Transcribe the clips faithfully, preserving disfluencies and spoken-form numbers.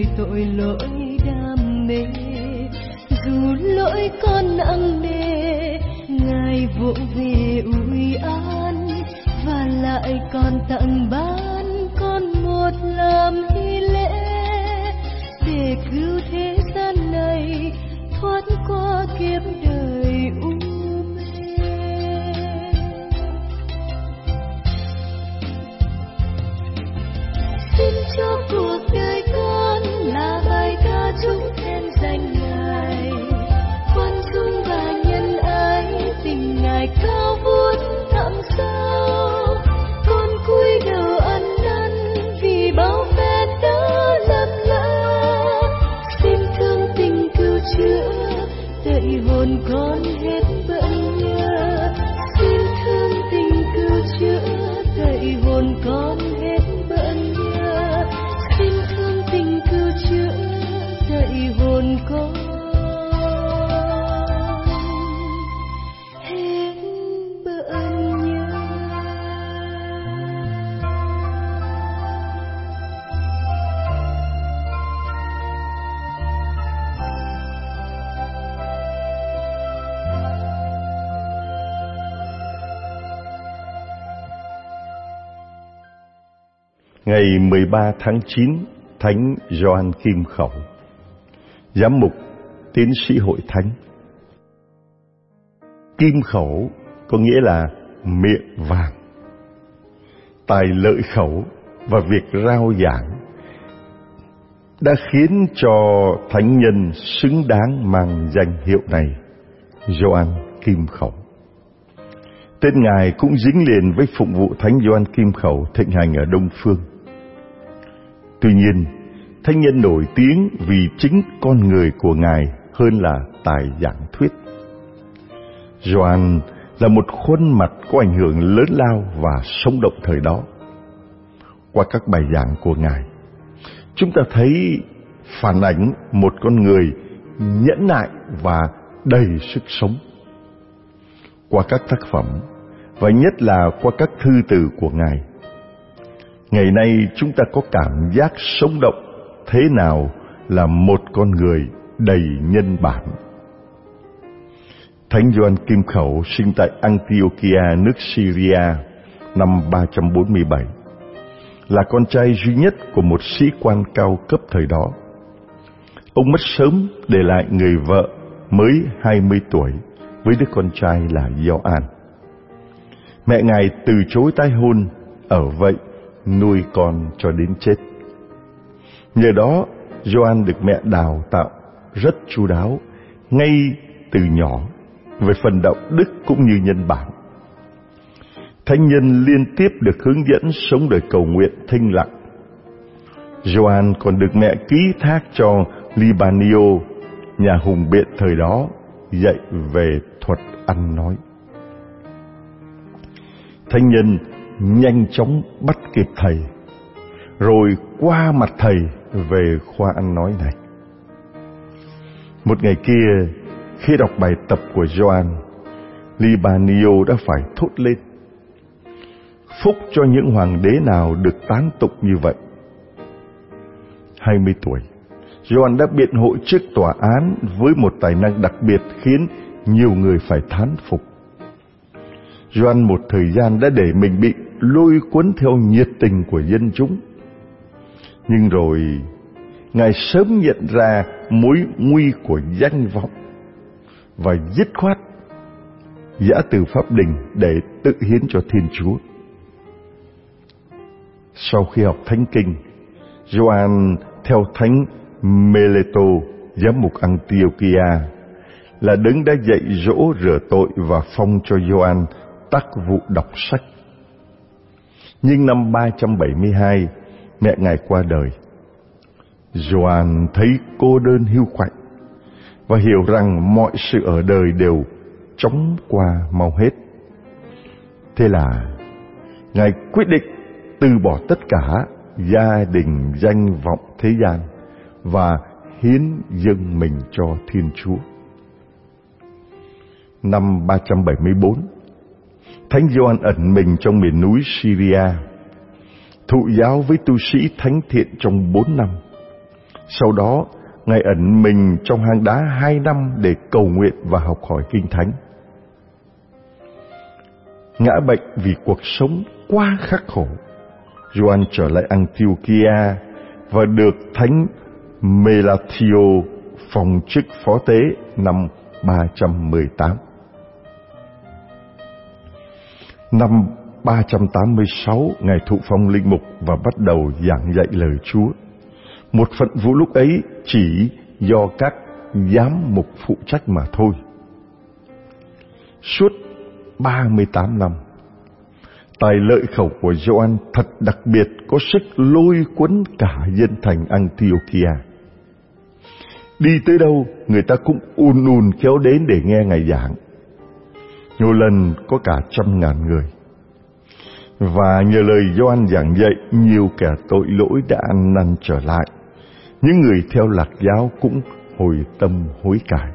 đời tội lỗi đam mê. Dù lỗi con nặng nề, Ngài vỗ về ủi an, và lại còn tặng ban con một làm hy lễ, để cứu thế gian này thoát qua kiếp đời u mê. Xin cho cuộc đời con là bài ca chúc khen danh Ngài, khoan dung và nhân ái, tình Ngài cao vút thẳm sâu. Con cúi đầu ăn năn vì bao phen đã lầm lỡ, xin thương tình cứu chữa, tẩy hồn con hết bận nhớ. Xin thương tình cứu chữa, tẩy hồn con hết bận nhớ. Xin thương tình cứu chữa, tẩy hồn con hết bận nhớ. Ngày mười ba tháng chín, Thánh Gioan Kim Khẩu, Giám mục Tiến sĩ Hội Thánh. Kim khẩu có nghĩa là miệng vàng. Tài lợi khẩu và việc rao giảng đã khiến cho thánh nhân xứng đáng mang danh hiệu này, Gioan Kim Khẩu. Tên Ngài cũng dính liền với phụng vụ Thánh Gioan Kim Khẩu thịnh hành ở Đông Phương. Tuy nhiên, thánh nhân nổi tiếng vì chính con người của Ngài hơn là tài giảng thuyết. Gioan là một khuôn mặt có ảnh hưởng lớn lao và sống động thời đó. Qua các bài giảng của Ngài, chúng ta thấy phản ảnh một con người nhẫn nại và đầy sức sống. Qua các tác phẩm, và nhất là qua các thư từ của Ngài, ngày nay chúng ta có cảm giác sống động thế nào là một con người đầy nhân bản. Thánh Gioan Kim Khẩu sinh tại Antiochia, nước Syria năm ba trăm bốn mươi bảy, là con trai duy nhất của một sĩ quan cao cấp thời đó. Ông mất sớm để lại người vợ mới hai mươi tuổi với đứa con trai là Gioan. Mẹ Ngài từ chối tái hôn, ở vậy nuôi con cho đến chết. Nhờ đó, Gioan được mẹ đào tạo rất chu đáo ngay từ nhỏ về phần đạo đức cũng như nhân bản. Thánh nhân liên tiếp được hướng dẫn sống đời cầu nguyện thinh lặng. Gioan còn được mẹ ký thác cho Libanio, nhà hùng biện thời đó, dạy về thuật ăn nói. Thánh nhân nhanh chóng bắt kịp thầy, rồi qua mặt thầy về khoa ăn nói này. Một ngày kia, khi đọc bài tập của Gioan, Libanio đã phải thốt lên: phúc cho những hoàng đế nào được tán tụng như vậy. hai mươi tuổi, Gioan đã biện hộ trước tòa án với một tài năng đặc biệt khiến nhiều người phải thán phục. Gioan một thời gian đã để mình bị lôi cuốn theo nhiệt tình của dân chúng. Nhưng rồi, Ngài sớm nhận ra mối nguy của danh vọng và dứt khoát giã từ pháp đình để tự hiến cho Thiên Chúa. Sau khi học Thánh Kinh, Gioan theo Thánh Meleto, giám mục Antiochia, là đấng đã dạy dỗ rửa tội và phong cho Gioan tác vụ đọc sách. Nhưng năm ba trăm bảy mươi hai, mẹ Ngài qua đời. Gioan thấy cô đơn hiu quạnh và hiểu rằng mọi sự ở đời đều chóng qua mau hết. Thế là Ngài quyết định từ bỏ tất cả gia đình, danh vọng thế gian và hiến dâng mình cho Thiên Chúa. Năm ba trăm bảy mươi bốn, Thánh Gioan ẩn mình trong miền núi Syria, thụ giáo với tu sĩ thánh thiện trong bốn năm. Sau đó, Ngài ẩn mình trong hang đá hai năm để cầu nguyện và học hỏi Kinh Thánh. Ngã bệnh vì cuộc sống quá khắc khổ, Gioan trở lại Antiochia và được Thánh Melatio phong chức phó tế năm ba trăm mười tám. Năm ba trăm tám mươi sáu, Ngài thụ phong linh mục và bắt đầu giảng dạy lời Chúa. Một phận vụ lúc ấy chỉ do các giám mục phụ trách mà thôi. Suốt ba mươi tám năm, tài lợi khẩu của Gioan thật đặc biệt, có sức lôi cuốn cả dân thành Antiochia. Đi tới đâu, người ta cũng ùn ùn kéo đến để nghe Ngài giảng. Nhiều lần có cả trăm ngàn người. Và nhờ lời Gioan giảng dạy, nhiều kẻ tội lỗi đã ăn năn trở lại. Những người theo lạc giáo cũng hồi tâm hối cải.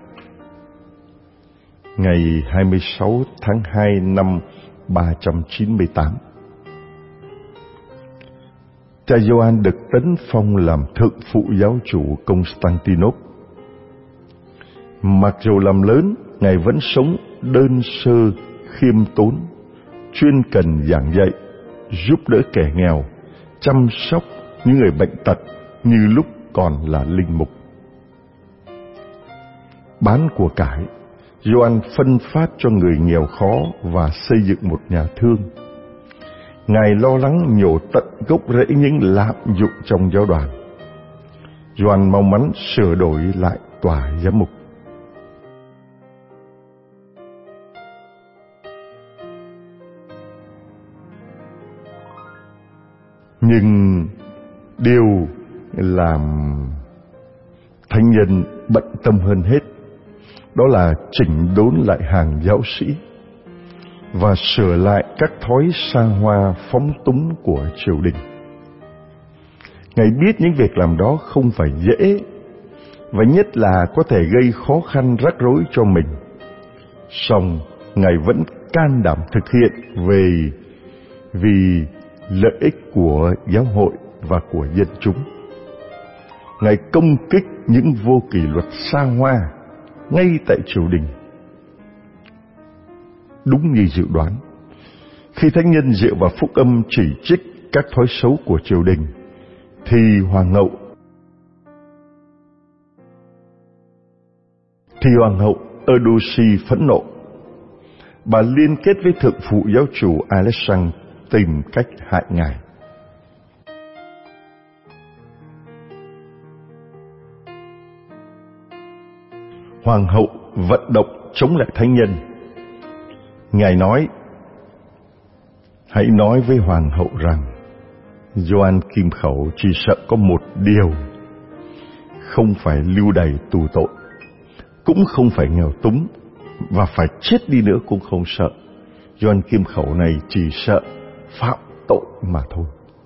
Ngày hai mươi sáu tháng hai năm ba trăm chín mươi tám, cha Gioan được tấn phong làm thượng phụ giáo chủ Constantinople. Mặc dù làm lớn, Ngài vẫn sống đơn sơ, khiêm tốn, chuyên cần giảng dạy, giúp đỡ kẻ nghèo, chăm sóc những người bệnh tật như lúc còn là linh mục. Bán của cải, Gioan phân phát cho người nghèo khó và xây dựng một nhà thương. Ngài lo lắng nhổ tận gốc rễ những lạm dụng trong giáo đoàn. Gioan mong mắn sửa đổi lại tòa giám mục. Nhưng điều làm thánh nhân bận tâm hơn hết, đó là chỉnh đốn lại hàng giáo sĩ và sửa lại các thói xa hoa phóng túng của triều đình. Ngài biết những việc làm đó không phải dễ, và nhất là có thể gây khó khăn rắc rối cho mình. Song Ngài vẫn can đảm thực hiện về vì lợi ích của giáo hội và của dân chúng. Ngài công kích những vô kỷ luật xa hoa ngay tại triều đình. Đúng như dự đoán, khi thánh nhân dựa vào phúc âm chỉ trích các thói xấu của triều đình, thì hoàng hậu thì hoàng hậu Eudoxie phẫn nộ. Bà liên kết với thượng phụ giáo chủ Alexander tìm cách hại Ngài. Hoàng hậu vận động chống lại thánh nhân. Ngài nói: hãy nói với hoàng hậu rằng Gioan Kim Khẩu chỉ sợ có một điều, không phải lưu đày tù tội, cũng không phải nghèo túng, và phải chết đi nữa cũng không sợ. Gioan Kim Khẩu này chỉ sợ phạm tội mà thôi.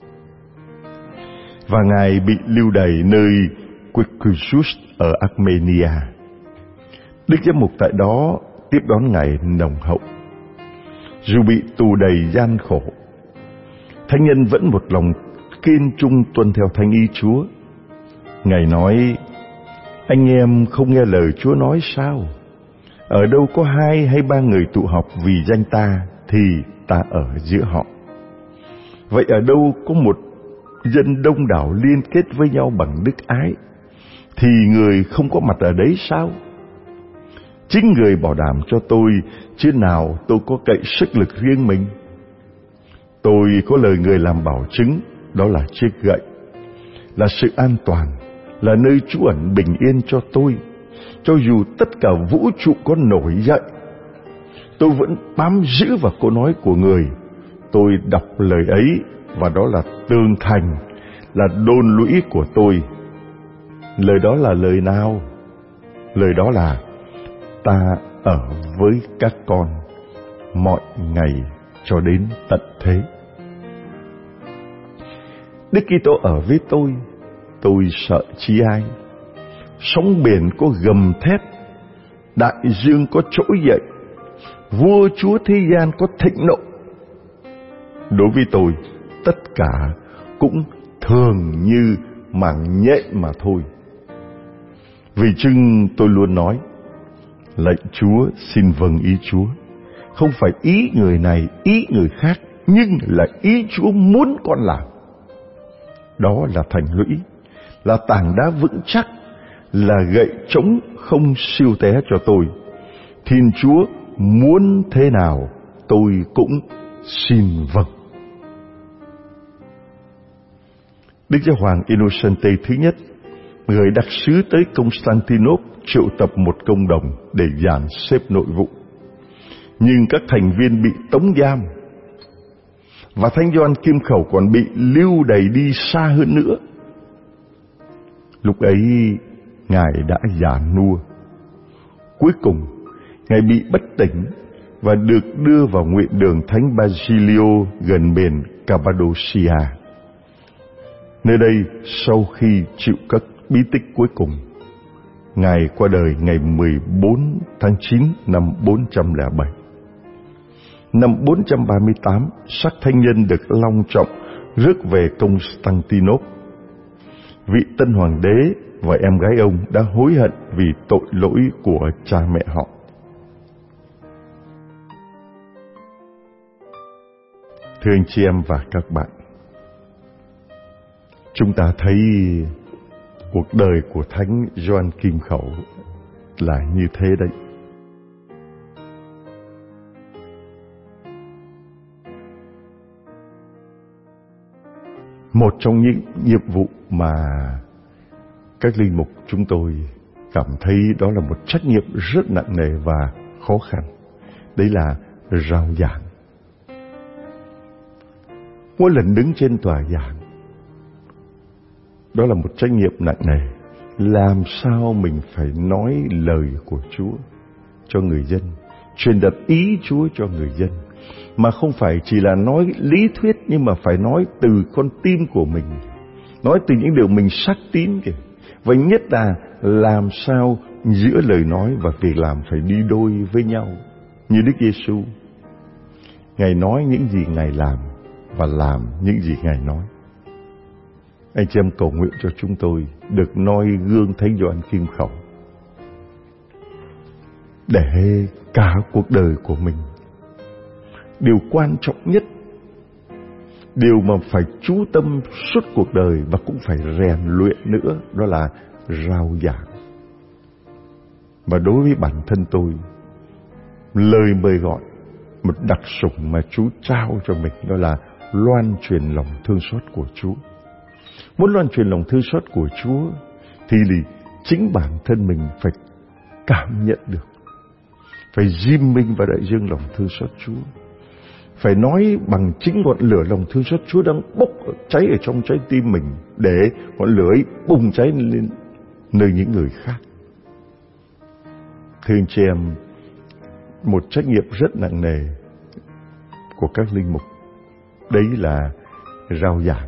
Và Ngài bị lưu đày nơi Quiricus ở Armenia. Đức giám mục tại đó tiếp đón Ngài nồng hậu. Dù bị tù đầy gian khổ, thánh nhân vẫn một lòng kiên trung tuân theo thánh ý Chúa. Ngài nói: anh em không nghe lời Chúa nói sao? Ở đâu có hai hay ba người tụ họp vì danh ta, thì ta ở giữa họ. Vậy ở đâu có một dân đông đảo liên kết với nhau bằng đức ái, thì người không có mặt ở đấy sao? Chính người bảo đảm cho tôi, chứ nào tôi có cậy sức lực riêng mình. Tôi có lời người làm bảo chứng, đó là chiếc gậy, là sự an toàn, là nơi trú ẩn bình yên cho tôi. Cho dù tất cả vũ trụ có nổi dậy, tôi vẫn bám giữ vào câu nói của người. Tôi đọc lời ấy, và đó là tường thành, là đôn lũy của tôi. Lời đó là lời nào? Lời đó là: ta ở với các con mọi ngày cho đến tận thế. Đức Kitô ở với tôi, tôi sợ chi ai? Sóng biển có gầm thét, đại dương có trỗi dậy, vua chúa thế gian có thịnh nộ. Đối với tôi, tất cả cũng thường như mảng nhện mà thôi. Vì chừng tôi luôn nói, lạy Chúa, xin vâng ý Chúa. Không phải ý người này, ý người khác, nhưng là ý Chúa muốn con làm. Đó là thành lũy, là tảng đá vững chắc, là gậy trống không siêu té cho tôi. Thiên Chúa muốn thế nào, tôi cũng xin vâng. Đức Giáo hoàng Innocente thứ nhất, người đặc sứ tới Constantinople, triệu tập một công đồng để dàn xếp nội vụ. Nhưng các thành viên bị tống giam, và Thánh Gioan Kim Khẩu còn bị lưu đày đi xa hơn nữa. Lúc ấy Ngài đã già nua. Cuối cùng Ngài bị bất tỉnh và được đưa vào nguyện đường Thánh Basilio gần miền Cappadocia. Nơi đây, sau khi chịu các bí tích cuối cùng, Ngài qua đời ngày mười bốn tháng chín năm bốn trăm lẻ bảy. Năm bốn trăm ba mươi tám, xác thánh nhân được long trọng rước về Constantinople. Vị tân hoàng đế và em gái ông đã hối hận vì tội lỗi của cha mẹ họ. Thưa anh chị em và các bạn, chúng ta thấy cuộc đời của Thánh Gioan Kim Khẩu là như thế đấy. Một trong những nhiệm vụ mà các linh mục chúng tôi cảm thấy đó là một trách nhiệm rất nặng nề và khó khăn, đấy là rao giảng. Mỗi lần đứng trên tòa giảng, đó là một trách nhiệm nặng nề. Làm sao mình phải nói lời của Chúa cho người dân, truyền đạt ý Chúa cho người dân, mà không phải chỉ là nói lý thuyết, nhưng mà phải nói từ con tim của mình, nói từ những điều mình xác tín kìa. Và nhất là làm sao giữa lời nói và việc làm phải đi đôi với nhau. Như Đức Giêsu, Ngài nói những gì Ngài làm và làm những gì Ngài nói. Anh chị em cầu nguyện cho chúng tôi được noi gương Thánh Gioan Kim Khẩu, để cả cuộc đời của mình, điều quan trọng nhất, điều mà phải chú tâm suốt cuộc đời và cũng phải rèn luyện nữa, đó là rao giảng. Và đối với bản thân tôi, lời mời gọi, một đặc sủng mà Chúa trao cho mình, đó là loan truyền lòng thương xót của Chúa. Muốn loan truyền lòng thương xót của Chúa thì chính bản thân mình phải cảm nhận được, phải diêm minh và đại dương lòng thương xót Chúa, phải nói bằng chính ngọn lửa lòng thương xót Chúa đang bốc cháy ở trong trái tim mình, để ngọn lửa ấy bùng cháy lên nơi những người khác. Thưa anh chị em, một trách nhiệm rất nặng nề của các linh mục, đấy là rao giảng.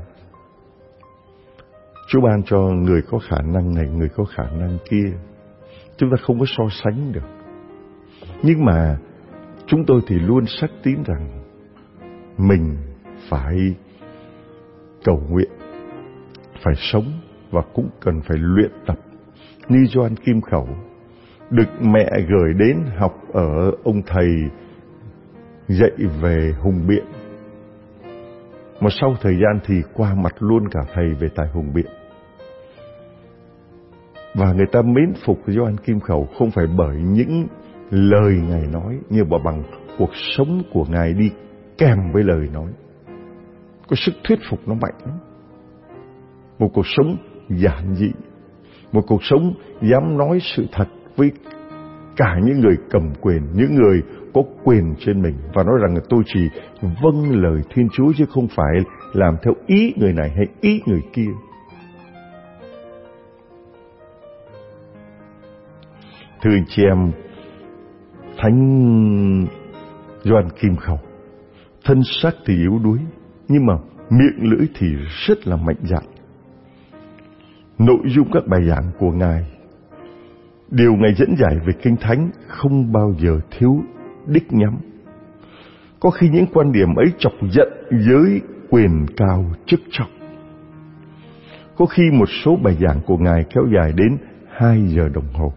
Chúa ban cho người có khả năng này, người có khả năng kia, chúng ta không có so sánh được. Nhưng mà chúng tôi thì luôn xác tín rằng mình phải cầu nguyện, phải sống và cũng cần phải luyện tập. Như Gioan Kim Khẩu được mẹ gửi đến học ở ông thầy dạy về hùng biện, mà sau thời gian thì qua mặt luôn cả thầy về tài hùng biện. Và người ta mến phục Gioan Kim Khẩu không phải bởi những lời Ngài nói, nhưng mà bằng cuộc sống của Ngài đi kèm với lời nói. Có sức thuyết phục nó mạnh lắm. Một cuộc sống giản dị, một cuộc sống dám nói sự thật với cả những người cầm quyền, những người có quyền trên mình, và nói rằng là tôi chỉ vâng lời Thiên Chúa chứ không phải làm theo ý người này hay ý người kia. Thưa anh chị em, Thánh Gioan Kim Khẩu thân xác thì yếu đuối, nhưng mà miệng lưỡi thì rất là mạnh dạn. Nội dung các bài giảng của Ngài, điều Ngài dẫn giải về Kinh Thánh không bao giờ thiếu đích nhắm. Có khi những quan điểm ấy chọc giận giới quyền cao chức trọng. Có khi một số bài giảng của Ngài kéo dài đến hai giờ đồng hồ.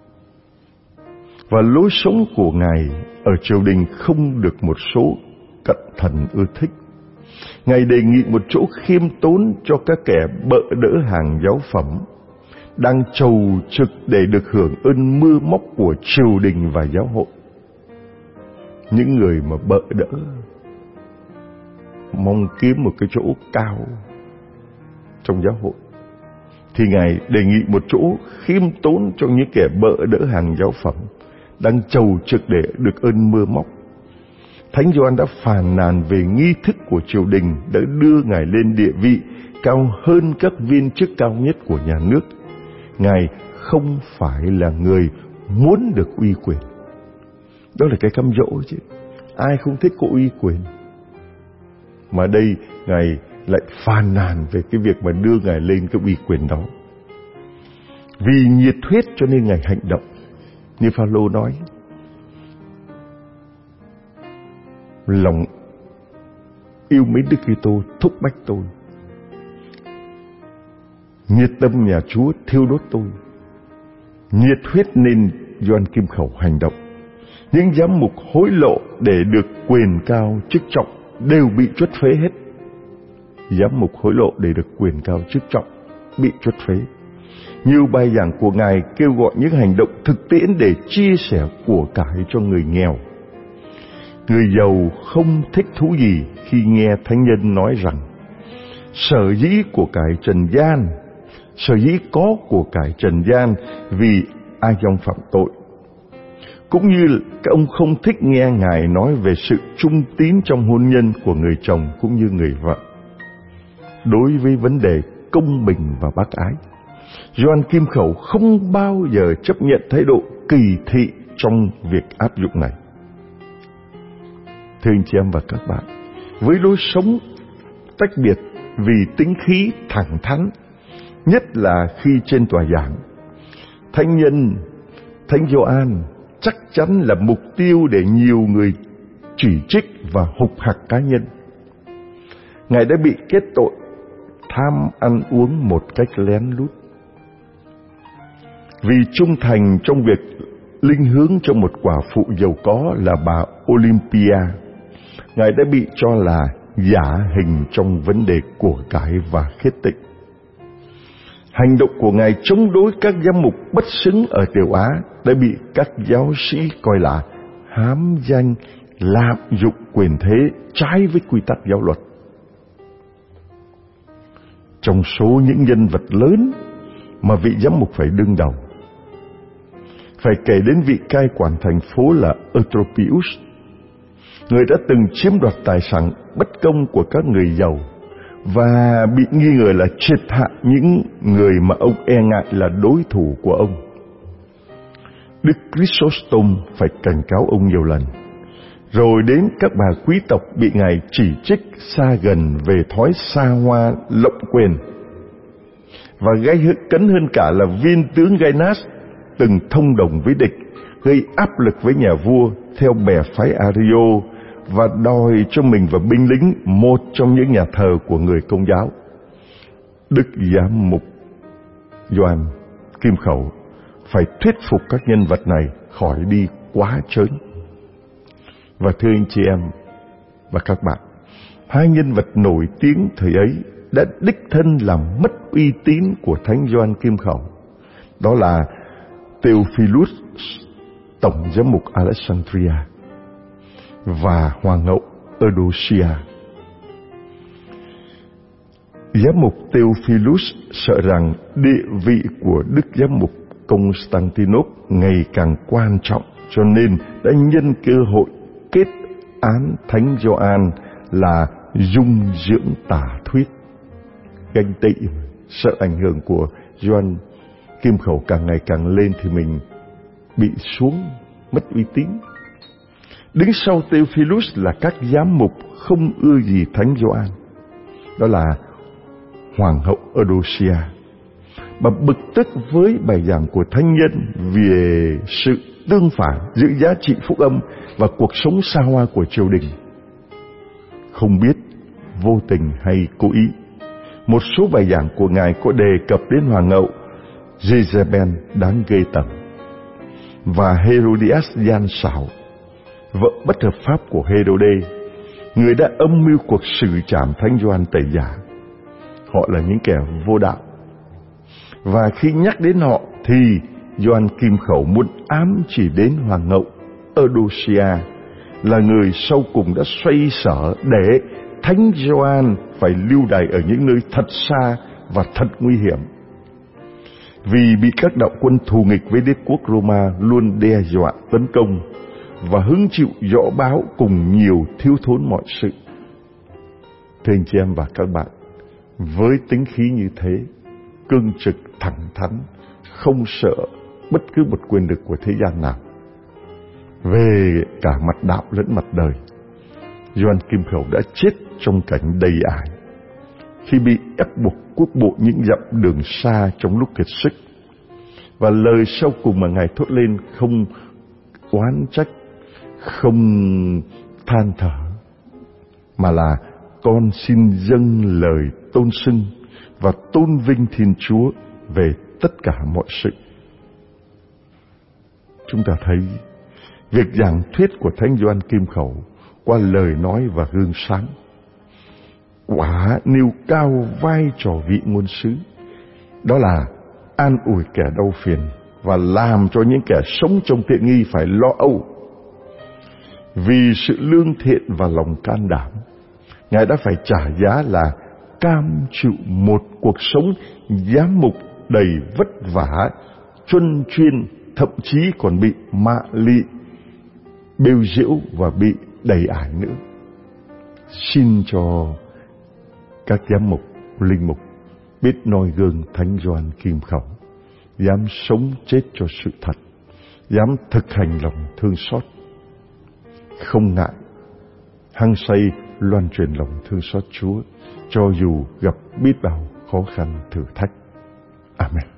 Và lối sống của Ngài ở triều đình không được một số cận thần ưa thích. Ngài đề nghị một chỗ khiêm tốn cho các kẻ bợ đỡ hàng giáo phẩm, đang chầu trực để được hưởng ơn mưa móc của triều đình và giáo hội. Những người mà bợ đỡ, mong kiếm một cái chỗ cao trong giáo hội, thì Ngài đề nghị một chỗ khiêm tốn cho những kẻ bợ đỡ hàng giáo phẩm, đang chầu trực để được ơn mưa móc. Thánh Gioan đã phàn nàn về nghi thức của triều đình đã đưa Ngài lên địa vị cao hơn các viên chức cao nhất của nhà nước. Ngài không phải là người muốn được uy quyền. Đó là cái cám dỗ chứ. Ai không thích có uy quyền. Mà đây Ngài lại phàn nàn về cái việc mà đưa Ngài lên cái uy quyền đó. Vì nhiệt huyết cho nên Ngài hành động. Như Phao-lô nói, lòng yêu mến Đức Kitô thúc bách tôi, nhiệt tâm nhà Chúa thiêu đốt tôi. Nhiệt huyết nên Gioan Kim Khẩu hành động. Những giám mục hối lộ để được quyền cao chức trọng đều bị truất phế hết. Giám mục hối lộ để được quyền cao chức trọng bị truất phế. Nhiều bài giảng của Ngài kêu gọi những hành động thực tiễn để chia sẻ của cải cho người nghèo. Người giàu không thích thú gì khi nghe thánh nhân nói rằng sở dĩ của cải trần gian, sở dĩ có của cải trần gian vì ai trong phạm tội. Cũng như các ông không thích nghe Ngài nói về sự trung tín trong hôn nhân của người chồng cũng như người vợ. Đối với vấn đề công bình và bác ái, Gioan Kim Khẩu không bao giờ chấp nhận thái độ kỳ thị trong việc áp dụng này. Thưa anh chị em và các bạn, với lối sống tách biệt vì tính khí thẳng thắn, nhất là khi trên tòa giảng, thánh nhân Thánh Gioan chắc chắn là mục tiêu để nhiều người chỉ trích và hục hặc cá nhân. Ngài đã bị kết tội tham ăn uống một cách lén lút. Vì trung thành trong việc linh hướng cho một quả phụ giàu có là bà Olympia, Ngài đã bị cho là giả hình trong vấn đề của cải và khiết tịnh. Hành động của Ngài chống đối các giám mục bất xứng ở Tiểu Á đã bị các giáo sĩ coi là hám danh, lạm dụng quyền thế trái với quy tắc giáo luật. Trong số những nhân vật lớn mà vị giám mục phải đương đầu, phải kể đến vị cai quản thành phố là Eutropius, người đã từng chiếm đoạt tài sản bất công của các người giàu và bị nghi ngờ là triệt hạ những người mà ông e ngại là đối thủ của ông. Đức Chrysostom phải cảnh cáo ông nhiều lần. Rồi đến các bà quý tộc bị Ngài chỉ trích xa gần về thói xa hoa lộng quyền. Và gây cấn hơn cả là viên tướng Gainas từng thông đồng với địch, gây áp lực với nhà vua theo bè phái Ario và đòi cho mình và binh lính một trong những nhà thờ của người Công giáo. Đức giám mục Gioan Kim Khẩu phải thuyết phục các nhân vật này khỏi đi quá trớn. Và thưa anh chị em và các bạn, hai nhân vật nổi tiếng thời ấy đã đích thân làm mất uy tín của Thánh Gioan Kim Khẩu. Đó là Theophilus, tổng giám mục Alexandria, và hoàng hậu Eudoxia. Giám mục Theophilus sợ rằng địa vị của Đức giám mục Constantinople ngày càng quan trọng, cho nên đã nhân cơ hội kết án Thánh Gioan là dung dưỡng tà thuyết. Ganh tị, sợ ảnh hưởng của Gioan Kim Khẩu càng ngày càng lên thì mình bị xuống, mất uy tín. Đứng sau Theophilus là các giám mục không ưa gì Thánh Gioan, đó là hoàng hậu Eudoxia. Bà bực tức với bài giảng của thánh nhân về sự tương phản giữa giá trị phúc âm và cuộc sống xa hoa của triều đình. Không biết vô tình hay cố ý, một số bài giảng của Ngài có đề cập đến hoàng hậu Jezebel đáng ghê tởm, và Herodias gian xảo, vợ bất hợp pháp của Herode, người đã âm mưu cuộc xử trảm Thánh Gioan Tẩy Giả. Họ là những kẻ vô đạo, và khi nhắc đến họ thì Gioan Kim Khẩu muốn ám chỉ đến hoàng hậu Eudoxia, là người sau cùng đã xoay sở để Thánh Gioan phải lưu đày ở những nơi thật xa và thật nguy hiểm, vì bị các đạo quân thù nghịch với đế quốc Roma luôn đe dọa tấn công và hứng chịu giõ báo cùng nhiều thiếu thốn mọi sự. Thưa anh chị em và các bạn, với tính khí như thế, cương trực, thẳng thắn, không sợ bất cứ một quyền lực của thế gian nào, về cả mặt đạo lẫn mặt đời, Gioan Kim Khẩu đã chết trong cảnh đầy ải khi bị ép buộc quốc bộ những dặm đường xa trong lúc kiệt sức. Và lời sau cùng mà Ngài thốt lên không oán trách, không than thở, mà là: con xin dâng lời tôn xưng và tôn vinh Thiên Chúa về tất cả mọi sự. Chúng ta thấy việc giảng thuyết của Thánh Gioan Kim Khẩu qua lời nói và gương sáng quả nêu cao vai trò vị ngôn sứ, đó là an ủi kẻ đau phiền và làm cho những kẻ sống trong tiện nghi phải lo âu. Vì sự lương thiện và lòng can đảm, Ngài đã phải trả giá là cam chịu một cuộc sống giám mục đầy vất vả, truân chuyên, thậm chí còn bị mạ lị, bêu giễu và bị đầy ải nữa. Xin cho các giám mục, linh mục biết noi gương Thánh Gioan Kim Khẩu, dám sống chết cho sự thật, dám thực hành lòng thương xót, không ngại hăng say loan truyền lòng thương xót Chúa cho dù gặp biết bao khó khăn thử thách. Amen.